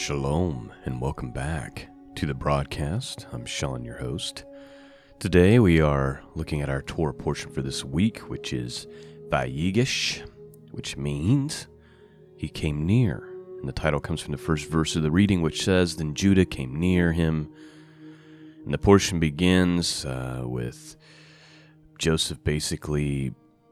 Shalom and welcome back to the broadcast. I'm Sean, your host. Today we are looking at our Torah portion for this week, which is Vayigash, which means he came near. And the title comes from the first verse of the reading, which says, Then Judah came near him. And the portion begins with Joseph basically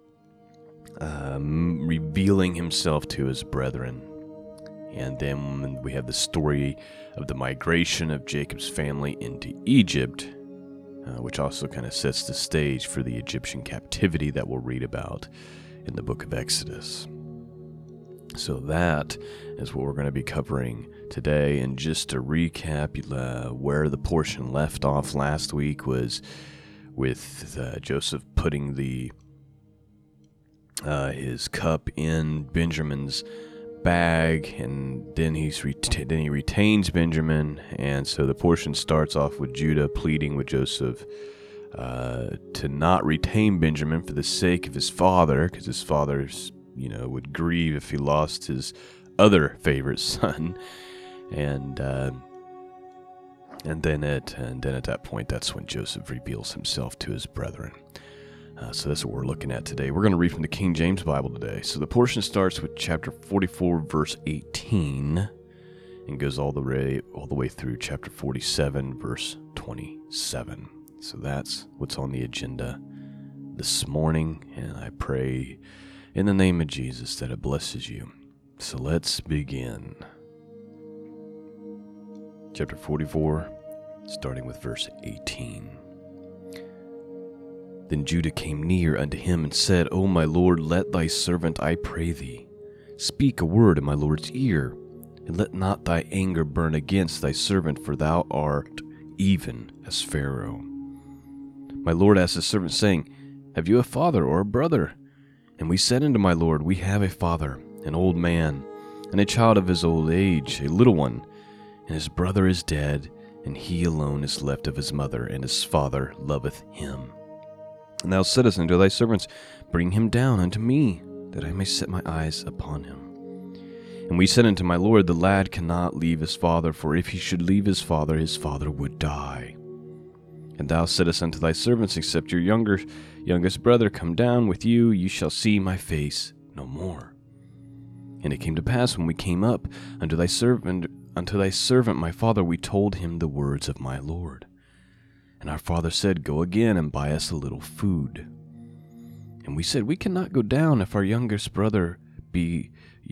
revealing himself to his brethren. And then we have the story of the migration of Jacob's family into Egypt, which also kind of sets the stage for the Egyptian captivity that we'll read about in the book of Exodus. So that is what we're going to be covering today. And just to recap, where the portion left off last week was with Joseph putting his cup in Benjamin's bag, and then he retains Benjamin, and so the portion starts off with Judah pleading with Joseph to not retain Benjamin for the sake of his father, because his father, would grieve if he lost his other favorite son, and then at that point, that's when Joseph reveals himself to his brethren. So that's what we're looking at today. We're going to read from the King James Bible today. So the portion starts with chapter 44, verse 18, and goes all the way through chapter 47, verse 27. So that's what's on the agenda this morning, and I pray in the name of Jesus that it blesses you. So let's begin. Chapter 44, starting with verse 18. Then Judah came near unto him and said, O my Lord, let thy servant, I pray thee, speak a word in my Lord's ear, and let not thy anger burn against thy servant, for thou art even as Pharaoh. My Lord asked his servant, saying, Have you a father or a brother? And we said unto my Lord, We have a father, an old man, and a child of his old age, a little one, and his brother is dead, and he alone is left of his mother, and his father loveth him. And thou saidst unto thy servants, Bring him down unto me, that I may set my eyes upon him. And we said unto my Lord, The lad cannot leave his father, for if he should leave his father would die. And thou saidst unto thy servants, Except your youngest brother come down with you, ye shall see my face no more. And it came to pass, when we came up unto thy servant my father, we told him the words of my Lord. And our father said, Go again and buy us a little food. And we said, We cannot go down if our youngest brother be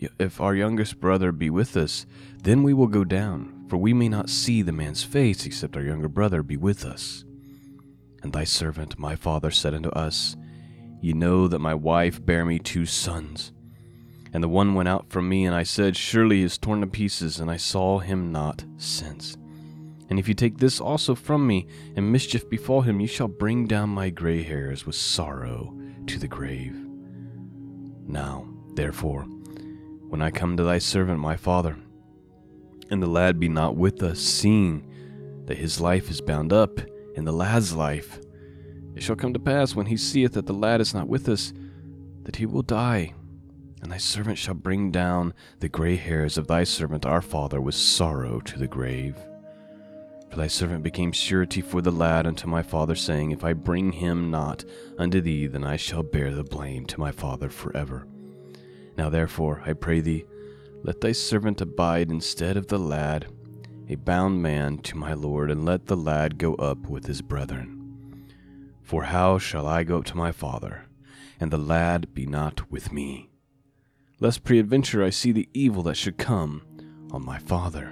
with us, then we will go down, for we may not see the man's face, except our younger brother be with us. And thy servant my father said unto us, Ye know that my wife bare me 2 sons. And the one went out from me, and I said, Surely he is torn to pieces, and I saw him not since. And if you take this also from me, and mischief befall him, you shall bring down my gray hairs with sorrow to the grave. Now, therefore, when I come to thy servant my father, and the lad be not with us, seeing that his life is bound up in the lad's life, it shall come to pass, when he seeth that the lad is not with us, that he will die. And thy servant shall bring down the gray hairs of thy servant our father with sorrow to the grave. For thy servant became surety for the lad unto my father, saying, If I bring him not unto thee, then I shall bear the blame to my father forever. Now therefore, I pray thee, let thy servant abide instead of the lad, a bound man to my Lord, and let the lad go up with his brethren. For how shall I go up to my father, and the lad be not with me? Lest peradventure I see the evil that should come on my father.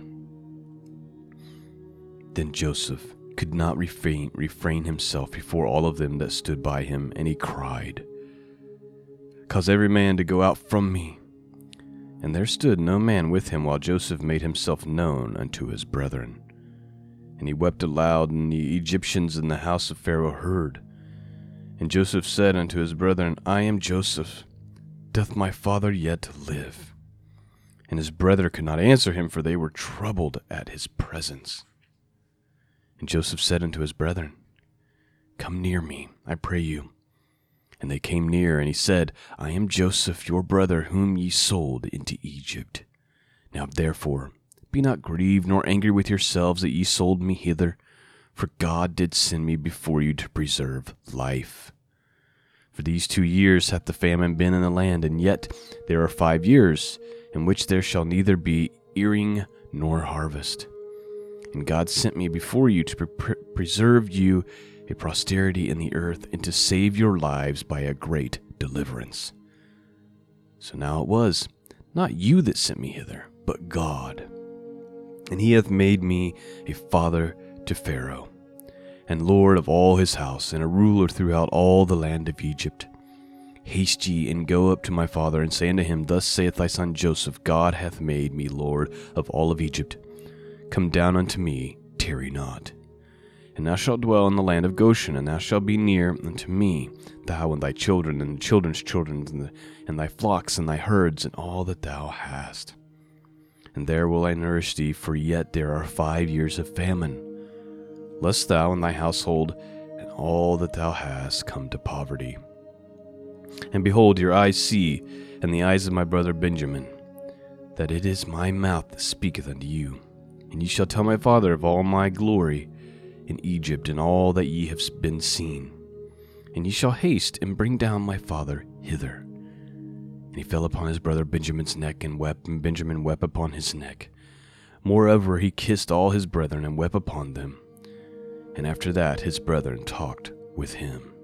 Then Joseph could not refrain himself before all of them that stood by him, and he cried, Cause every man to go out from me. And there stood no man with him, while Joseph made himself known unto his brethren. And he wept aloud, and the Egyptians in the house of Pharaoh heard. And Joseph said unto his brethren, I am Joseph. Doth my father yet live? And his brethren could not answer him, for they were troubled at his presence. And Joseph said unto his brethren, Come near me, I pray you. And they came near, and he said, I am Joseph, your brother, whom ye sold into Egypt. Now therefore, Be not grieved nor angry with yourselves that ye sold me hither, for God did send me before you to preserve life. For these 2 years hath the famine been in the land, and yet there are 5 years, in which there shall neither be earing nor harvest. And God sent me before you to preserve you a posterity in the earth, and to save your lives by a great deliverance. So now it was not you that sent me hither, but God. And he hath made me a father to Pharaoh, and lord of all his house, and a ruler throughout all the land of Egypt. Haste ye, and go up to my father, and say unto him, Thus saith thy son Joseph, God hath made me lord of all of Egypt. Come down unto me, tarry not. And thou shalt dwell in the land of Goshen, and thou shalt be near unto me, thou and thy children, and the children's children, and thy flocks, and thy herds, and all that thou hast. And there will I nourish thee, for yet there are 5 years of famine, lest thou and thy household, and all that thou hast, come to poverty. And behold, your eyes see, and the eyes of my brother Benjamin, that it is my mouth that speaketh unto you. And ye shall tell my father of all my glory in Egypt, and all that ye have been seen. And ye shall haste and bring down my father hither. And he fell upon his brother Benjamin's neck, and wept, and Benjamin wept upon his neck. Moreover, he kissed all his brethren, and wept upon them. And after that his brethren talked with him.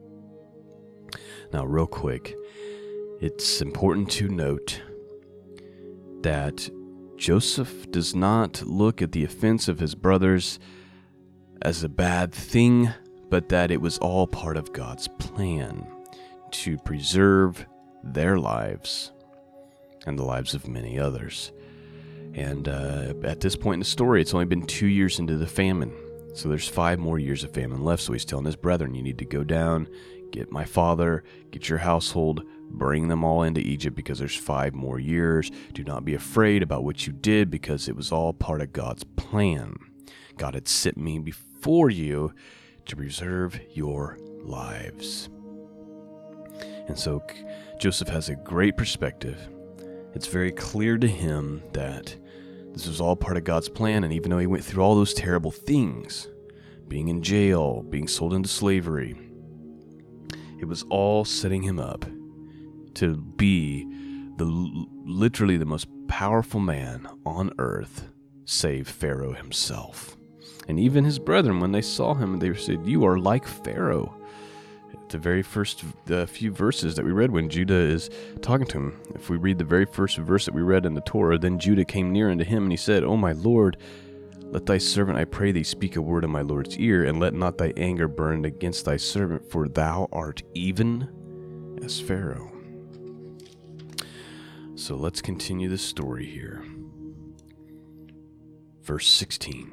Now, real quick, it's important to note that Joseph does not look at the offense of his brothers as a bad thing, but that it was all part of God's plan to preserve their lives and the lives of many others. And at this point in the story, it's only been 2 years into the famine. So there's 5 more years of famine left. So he's telling his brethren, you need to go down, get my father, get your household, bring them all into Egypt, because there's 5 more years. Do not be afraid about what you did, because it was all part of God's plan. God had sent me before you to preserve your lives. And so Joseph has a great perspective. It's very clear to him that this was all part of God's plan, and even though he went through all those terrible things, being in jail, being sold into slavery, it was all setting him up to be literally the most powerful man on earth, save Pharaoh himself. And even his brethren, when they saw him, they said, "You are like Pharaoh." The very first few verses that we read when Judah is talking to him, if we read the very first verse that we read in the Torah, then Judah came near unto him, and he said, "O my Lord, let thy servant, I pray thee, speak a word in my Lord's ear, and let not thy anger burn against thy servant, for thou art even as Pharaoh." So let's continue the story here. Verse 16.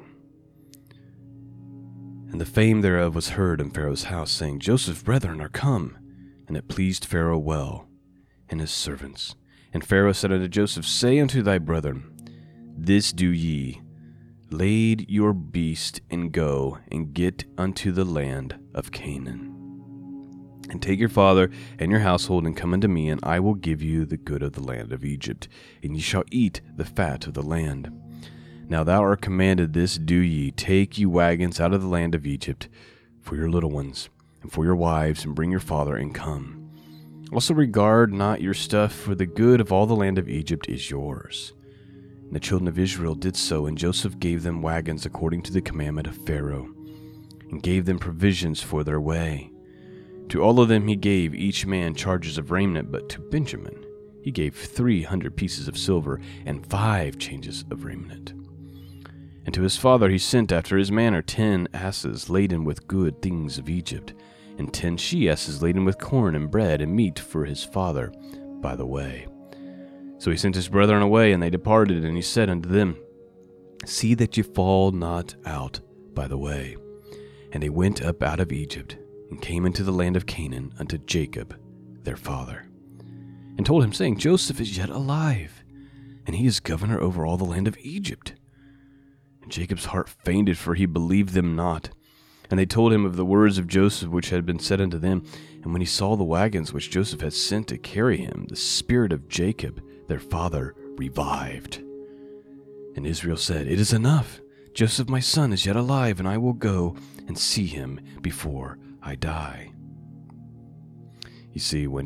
And the fame thereof was heard in Pharaoh's house, saying, Joseph's brethren are come. And it pleased Pharaoh well, and his servants. And Pharaoh said unto Joseph, Say unto thy brethren, This do ye, lade your beast, and go, and get unto the land of Canaan. And take your father and your household, and come unto me, and I will give you the good of the land of Egypt, and ye shall eat the fat of the land. Now thou art commanded, this do ye, take ye wagons out of the land of Egypt, for your little ones, and for your wives, and bring your father, and come. Also regard not your stuff, for the good of all the land of Egypt is yours. And the children of Israel did so, and Joseph gave them wagons according to the commandment of Pharaoh, and gave them provisions for their way. To all of them he gave each man charges of raiment, but to Benjamin he gave 300 pieces of silver, and 5 changes of raiment. And to his father he sent after his manner 10 asses laden with good things of Egypt, and 10 she-asses laden with corn and bread and meat for his father by the way. So he sent his brethren away, and they departed, and he said unto them, See that ye fall not out by the way. And they went up out of Egypt, and came into the land of Canaan unto Jacob their father, and told him, saying, Joseph is yet alive, and he is governor over all the land of Egypt. And Jacob's heart fainted, for he believed them not. And they told him of the words of Joseph which had been said unto them. And when he saw the wagons which Joseph had sent to carry him, the spirit of Jacob their father revived. And Israel said, "It is enough. Joseph my son is yet alive, and I will go and see him before I die." You see, when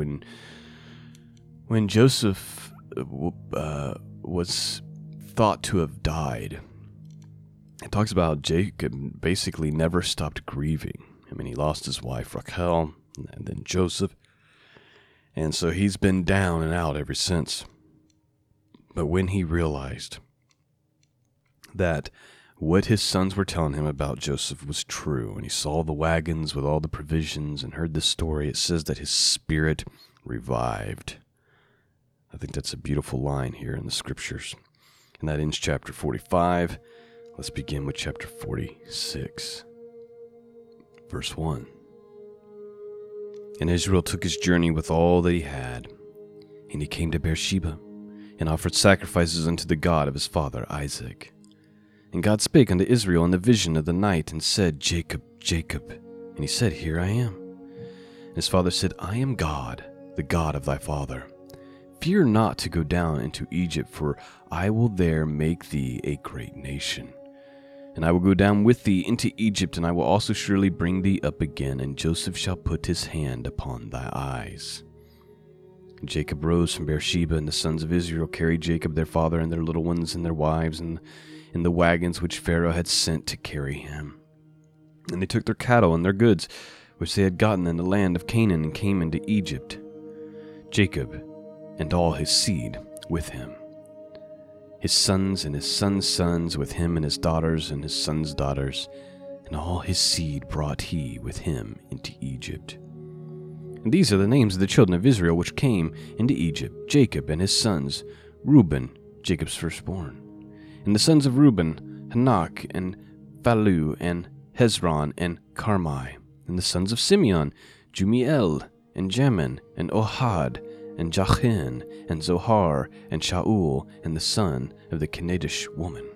Joseph was thought to have died, it talks about Jacob basically never stopped grieving. I mean, he lost his wife Rachel, and then Joseph, and so he's been down and out ever since. But when he realized that what his sons were telling him about Joseph was true, and he saw the wagons with all the provisions and heard the story, it says that his spirit revived. I think that's a beautiful line here in the scriptures. And that ends chapter 45. Let's begin with chapter 46. Verse 1. And Israel took his journey with all that he had, and he came to Beersheba, and offered sacrifices unto the God of his father Isaac. And God spake unto Israel in the vision of the night, and said, "Jacob, Jacob." And he said, "Here I am." And his father said, "I am God, the God of thy father. Fear not to go down into Egypt, for I will there make thee a great nation. And I will go down with thee into Egypt, and I will also surely bring thee up again, and Joseph shall put his hand upon thy eyes." And Jacob rose from Beersheba, and the sons of Israel carried Jacob their father and their little ones and their wives, and in the wagons which Pharaoh had sent to carry him. And they took their cattle and their goods, which they had gotten in the land of Canaan, and came into Egypt, Jacob and all his seed with him, his sons and his sons' sons with him, and his daughters and his sons' daughters, and all his seed brought he with him into Egypt. And these are the names of the children of Israel which came into Egypt: Jacob and his sons, Reuben, Jacob's firstborn. And the sons of Reuben, Hanok, and Phalu, and Hezron, and Carmi. And the sons of Simeon, Jumiel, and Jamin, and Ohad, and Jachin, and Zohar, and Shaul, and the son of the Canaanish woman.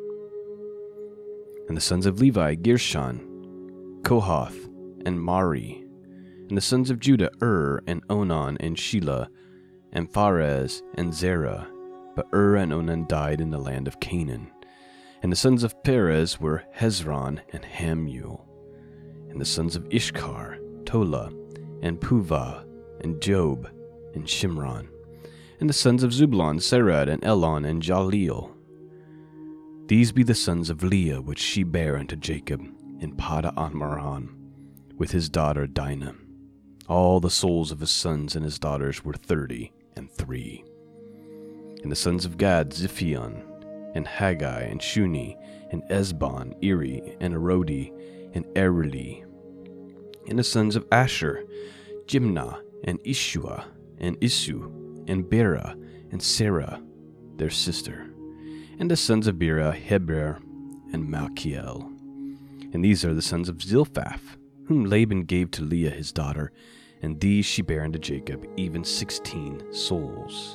And the sons of Levi, Gershon, Kohath, and Mari. And the sons of Judah, and Onan, and Shelah, and Pharez, and Zerah. But and Onan died in the land of Canaan. And the sons of Perez were Hezron and Hamuel. And the sons of Ishkar, Tola, and Puvah, and Job, and Shimron. And the sons of Zebulun, Serad, and Elon, and Jaleel. These be the sons of Leah, which she bare unto Jacob in Padan-aram, with his daughter Dinah. All the souls of his sons and his daughters were 33. And the sons of Gad, Ziphion, and Haggai, and Shuni, and Esbon, Eri, and Arodi, and Erili. And the sons of Asher, Jimnah, and Ishua, and Isu, and Bera, and Sarah, their sister. And the sons of Bera, Heber, and Malchiel. And these are the sons of Zilphaph, whom Laban gave to Leah his daughter, and these she bare unto Jacob, even 16 souls.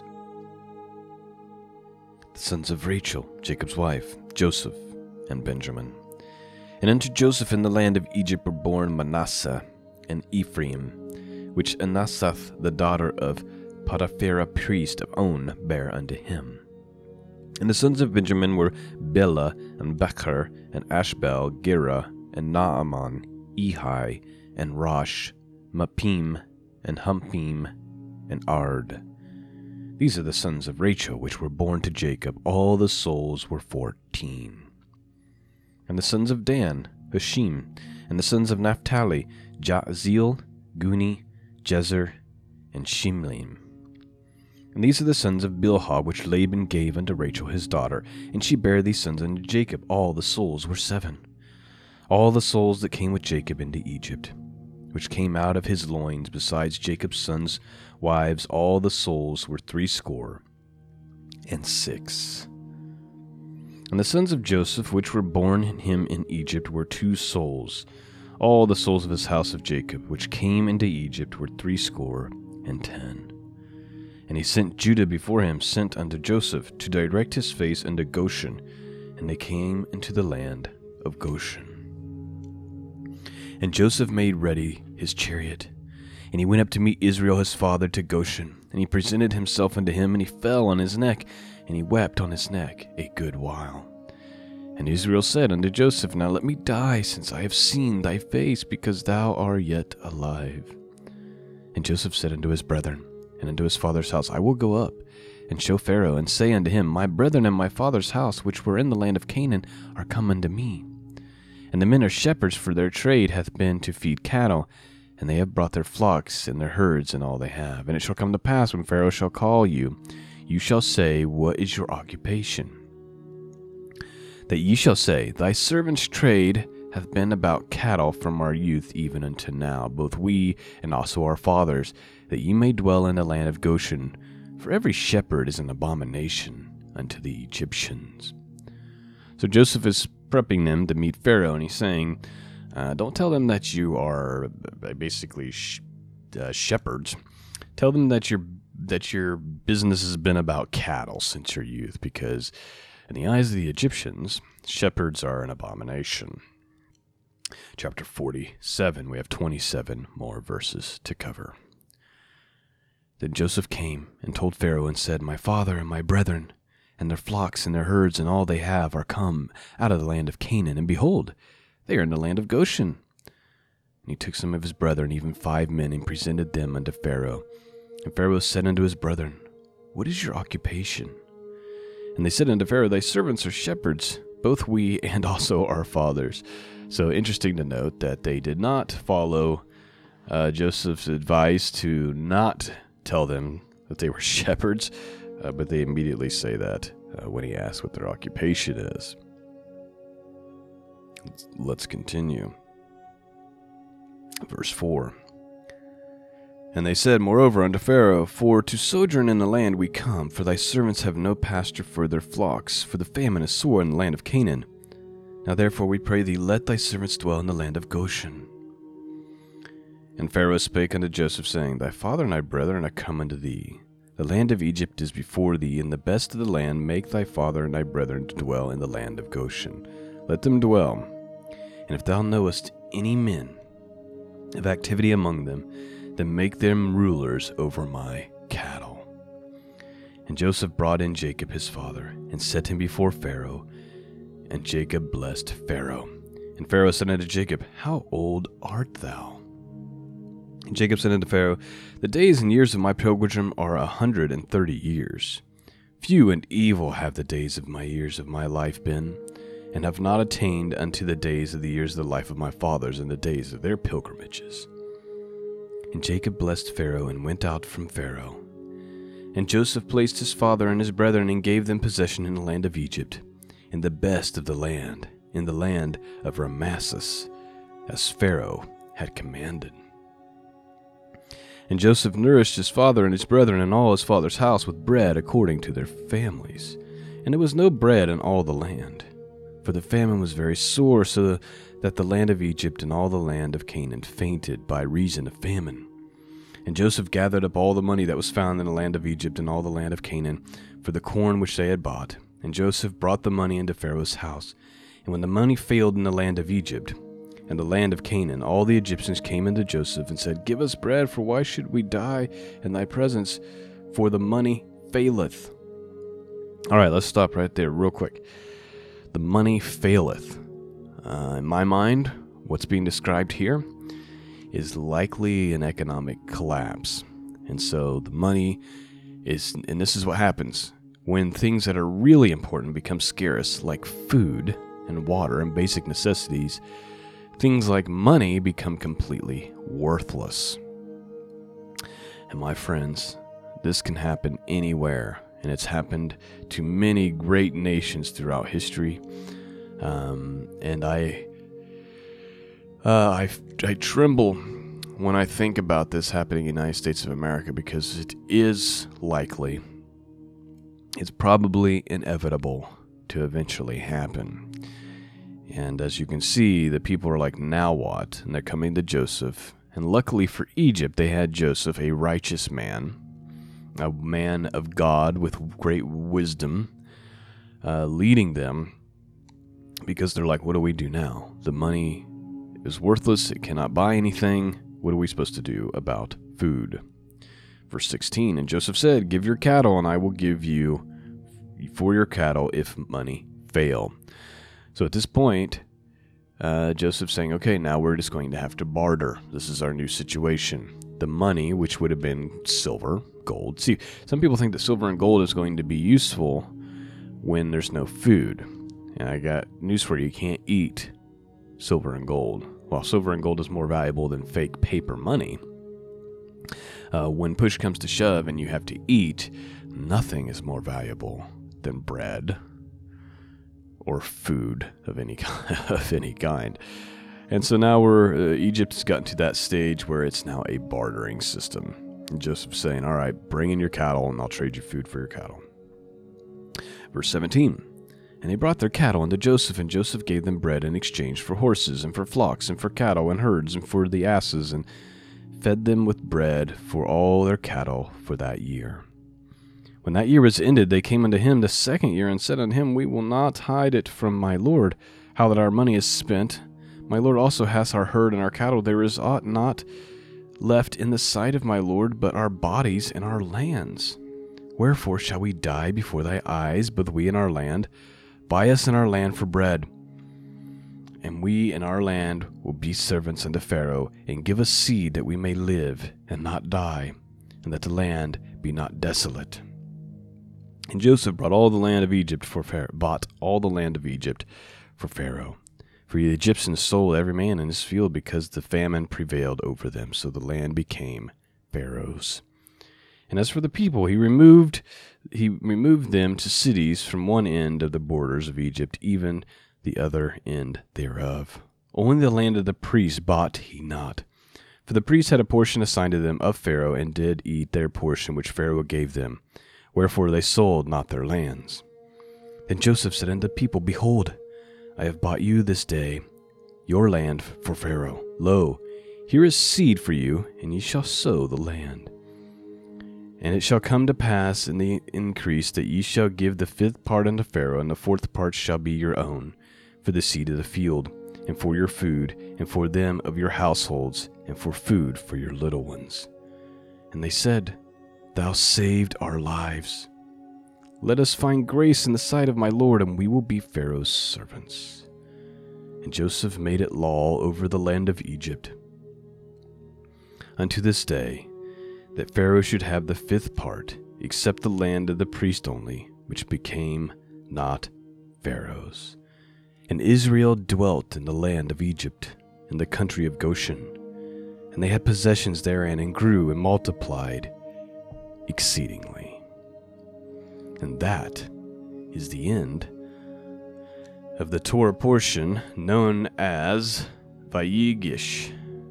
The sons of Rachel, Jacob's wife, Joseph, and Benjamin. And unto Joseph in the land of Egypt were born Manasseh and Ephraim, which Anasath the daughter of Potiphera priest of On bare unto him. And the sons of Benjamin were Bela, and Becher, and Ashbel, Gera, and Naaman, Ehi, and Rosh, Mapim, and Humpim, and Ard. These are the sons of Rachel, which were born to Jacob. All the souls were 14. And the sons of Dan, Hushim. And the sons of Naphtali, Jahzeel, Guni, Jezer, and Shimlim. And these are the sons of Bilhah, which Laban gave unto Rachel his daughter. And she bare these sons unto Jacob. All the souls were 7. All the souls that came with Jacob into Egypt, which came out of his loins, besides Jacob's sons' wives, all the souls were 66. And the sons of Joseph, which were born him in Egypt, were 2 souls. All the souls of his house of Jacob, which came into Egypt, were 70. And he sent Judah before him, sent unto Joseph, to direct his face unto Goshen. And they came into the land of Goshen. And Joseph made ready his chariot, and he went up to meet Israel his father to Goshen. And he presented himself unto him, and he fell on his neck, and he wept on his neck a good while. And Israel said unto Joseph, Now let me die, since I have seen thy face, because thou art yet alive. And Joseph said unto his brethren, and unto his father's house, I will go up, and show Pharaoh, and say unto him, My brethren and my father's house, which were in the land of Canaan, are come unto me. And the men are shepherds, for their trade hath been to feed cattle, and they have brought their flocks and their herds and all they have. And it shall come to pass, when Pharaoh shall call you, you shall say, What is your occupation? That ye shall say, Thy servant's trade hath been about cattle from our youth even unto now, both we and also our fathers, that ye may dwell in the land of Goshen. For every shepherd is an abomination unto the Egyptians. So Joseph is prepping them to meet Pharaoh, and he's saying, don't tell them that you are basically shepherds. Tell them that your business has been about cattle since your youth, because in the eyes of the Egyptians, shepherds are an abomination. Chapter 47, we have 27 more verses to cover. Then Joseph came and told Pharaoh and said, My father and my brethren, and their flocks and their herds and all they have are come out of the land of Canaan, and behold, they are in the land of Goshen. And he took some of his brethren, even 5 men, and presented them unto Pharaoh. And Pharaoh said unto his brethren, What is your occupation? And they said unto Pharaoh, Thy servants are shepherds, both we and also our fathers. So interesting to note that they did not follow Joseph's advice to not tell them that they were shepherds, but they immediately say that when he asks what their occupation is. Let's continue. Verse 4. And they said, Moreover, unto Pharaoh, For to sojourn in the land we come, for thy servants have no pasture for their flocks, for the famine is sore in the land of Canaan. Now therefore we pray thee, let thy servants dwell in the land of Goshen. And Pharaoh spake unto Joseph, saying, Thy father and thy brethren are come unto thee. The land of Egypt is before thee, and the best of the land make thy father and thy brethren to dwell in the land of Goshen. Let them dwell. And if thou knowest any men of activity among them, then make them rulers over my cattle. And Joseph brought in Jacob his father, and set him before Pharaoh. And Jacob blessed Pharaoh. And Pharaoh said unto Jacob, How old art thou? And Jacob said unto Pharaoh, The days and years of my pilgrimage are 130 years. Few and evil have the days of my years of my life been, and have not attained unto the days of the years of the life of my fathers, and the days of their pilgrimages. And Jacob blessed Pharaoh, and went out from Pharaoh. And Joseph placed his father and his brethren, and gave them possession in the land of Egypt, in the best of the land, in the land of Ramassus, as Pharaoh had commanded. And Joseph nourished his father and his brethren and all his father's house with bread according to their families. And there was no bread in all the land, for the famine was very sore, so that the land of Egypt and all the land of Canaan fainted by reason of famine. And Joseph gathered up all the money that was found in the land of Egypt and all the land of Canaan for the corn which they had bought. And Joseph brought the money into Pharaoh's house. And when the money failed in the land of Egypt and the land of Canaan, all the Egyptians came unto Joseph and said, Give us bread, for why should we die in thy presence? For the money faileth. All right, let's stop right there real quick. The money faileth. In my mind, what's being described here is likely an economic collapse. And so the money is, and this is what happens when things that are really important become scarce, like food and water and basic necessities. Things like money become completely worthless. And my friends, this can happen anywhere, and it's happened to many great nations throughout history. And I tremble when I think about this happening in the United States of America, because it is likely, it's probably inevitable to eventually happen. And as you can see, the people are like, now what? And they're coming to Joseph. And luckily for Egypt, they had Joseph, a righteous man, a man of God with great wisdom, leading them, because they're like, what do we do now? The money is worthless. It cannot buy anything. What are we supposed to do about food? Verse 16, and Joseph said, Give your cattle, and I will give you for your cattle if money fail. So at this point, Joseph's saying, okay, now we're just going to have to barter. This is our new situation. The money, which would have been silver, gold. See, some people think that silver and gold is going to be useful when there's no food. And I got news for you. You can't eat silver and gold. While silver and gold is more valuable than fake paper money, when push comes to shove and you have to eat, nothing is more valuable than bread or food of any kind. And so now Egypt has gotten to that stage where it's now a bartering system. And Joseph's saying, all right, bring in your cattle and I'll trade you food for your cattle. Verse 17, and they brought their cattle unto Joseph, and Joseph gave them bread in exchange for horses, and for flocks, and for cattle, and herds, and for the asses, and fed them with bread for all their cattle for that year. When that year was ended, they came unto him the second year, and said unto him, we will not hide it from my lord, how that our money is spent. My lord also hath our herd and our cattle. There is aught not left in the sight of my lord, but our bodies and our lands. Wherefore shall we die before thy eyes, both we and our land? Buy us and our land for bread, and we and our land will be servants unto Pharaoh, and give us seed that we may live and not die, and that the land be not desolate. And Joseph bought all the land of Egypt for Pharaoh. For the Egyptians sold every man in his field, because the famine prevailed over them, so the land became Pharaoh's. And as for the people, he removed them to cities from one end of the borders of Egypt, even the other end thereof. Only the land of the priests bought he not. For the priests had a portion assigned to them of Pharaoh, and did eat their portion which Pharaoh gave them. Wherefore they sold not their lands. Then Joseph said unto the people, behold, I have bought you this day your land for Pharaoh. Lo, here is seed for you, and ye shall sow the land. And it shall come to pass in the increase that ye shall give the 5th part unto Pharaoh, and the 4th part shall be your own, for the seed of the field, and for your food, and for them of your households, and for food for your little ones. And they said, thou saved our lives. Let us find grace in the sight of my lord, and we will be Pharaoh's servants. And Joseph made it law over the land of Egypt unto this day, that Pharaoh should have the 5th part, except the land of the priest only, which became not Pharaoh's. And Israel dwelt in the land of Egypt, in the country of Goshen. And they had possessions therein, and grew and multiplied exceedingly. And that is the end of the Torah portion known as Vayigash.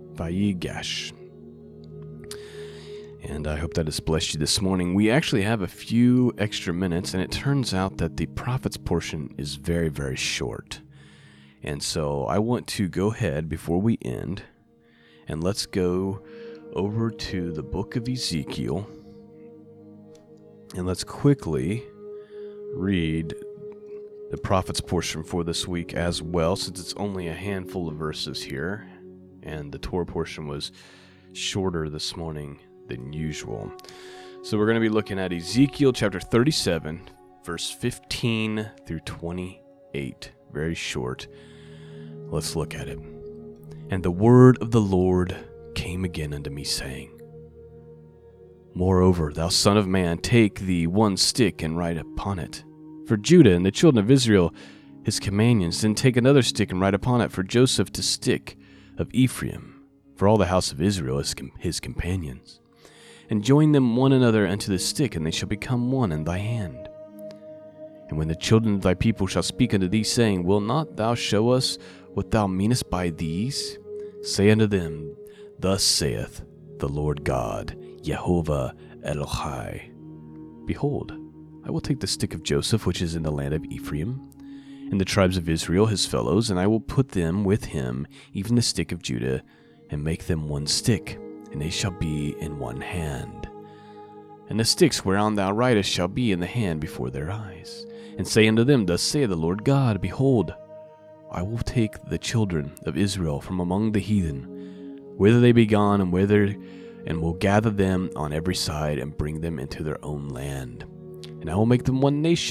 And I hope that has blessed you this morning. We actually have a few extra minutes, and it turns out that the prophets portion is very, very short. And so I want to go ahead before we end, and let's go over to the book of Ezekiel, and let's quickly read the prophets portion for this week as well, since it's only a handful of verses here, and the Torah portion was shorter this morning than usual. So we're going to be looking at Ezekiel chapter 37, verse 15 through 28. Very short. Let's look at it. And the word of the Lord came again unto me, saying, Moreover, thou son of man, take thee one stick and write upon it for Judah and the children of Israel, his companions. Then take another stick and write upon it for Joseph, the stick of Ephraim, for all the house of Israel his companions. And join them one another unto the stick, and they shall become one in thy hand. And when the children of thy people shall speak unto thee, saying, Will not thou show us what thou meanest by these? Say unto them, Thus saith the Lord God, Jehovah Elohai. Behold, I will take the stick of Joseph, which is in the land of Ephraim, and the tribes of Israel his fellows, and I will put them with him, even the stick of Judah, and make them one stick, and they shall be in one hand. And the sticks whereon thou writest shall be in the hand before their eyes. And say unto them, Thus saith the Lord God, Behold, I will take the children of Israel from among the heathen, whither they be gone, and will gather them on every side, and bring them into their own land. And I will make them one nation,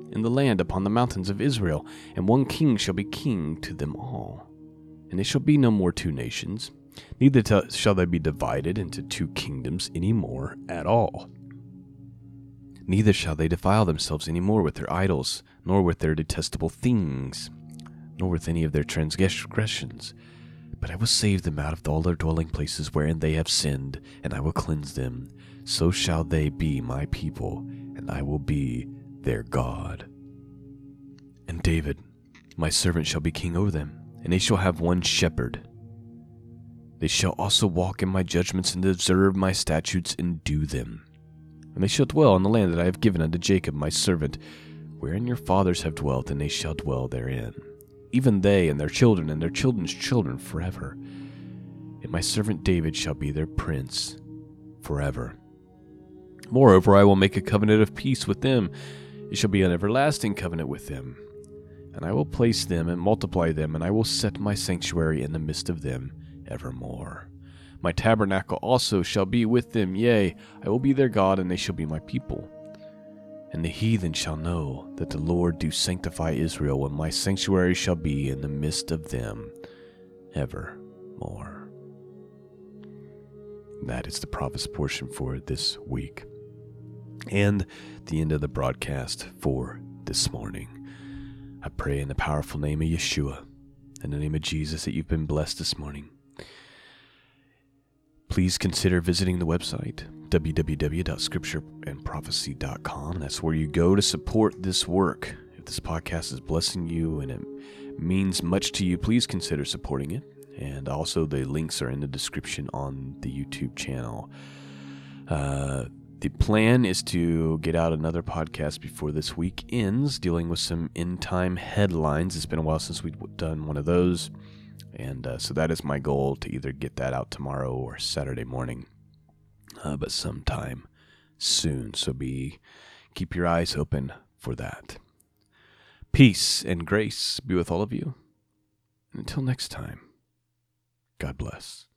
in the land upon the mountains of Israel, and one king shall be king to them all. And there shall be no more two nations, neither shall they be divided into two kingdoms any more at all. Neither shall they defile themselves any more with their idols, nor with their detestable things, nor with any of their transgressions. But I will save them out of all their dwelling places wherein they have sinned, and I will cleanse them. So shall they be my people, and I will be their God. And David, my servant, shall be king over them, and they shall have one shepherd. They shall also walk in my judgments, and observe my statutes, and do them. And they shall dwell in the land that I have given unto Jacob my servant, wherein your fathers have dwelt, and they shall dwell therein, even they and their children and their children's children forever. And my servant David shall be their prince forever. Moreover, I will make a covenant of peace with them. It shall be an everlasting covenant with them. And I will place them and multiply them, and I will set my sanctuary in the midst of them evermore. My tabernacle also shall be with them, yea, I will be their God, and they shall be my people. And the heathen shall know that the Lord do sanctify Israel, when my sanctuary shall be in the midst of them evermore. That is the prophet's portion for this week, and the end of the broadcast for this morning. I pray in the powerful name of Yeshua, in the name of Jesus, that you've been blessed this morning. Please consider visiting the website, www.scriptureandprophecy.com. That's where you go to support this work. If this podcast is blessing you and it means much to you, please consider supporting it. And also the links are in the description on the YouTube channel. The plan is to get out another podcast before this week ends, dealing with some end-time headlines. It's been a while since we've done one of those. And so that is my goal, to either get that out tomorrow or Saturday morning, but sometime soon. So keep your eyes open for that. Peace and grace be with all of you. And until next time, God bless.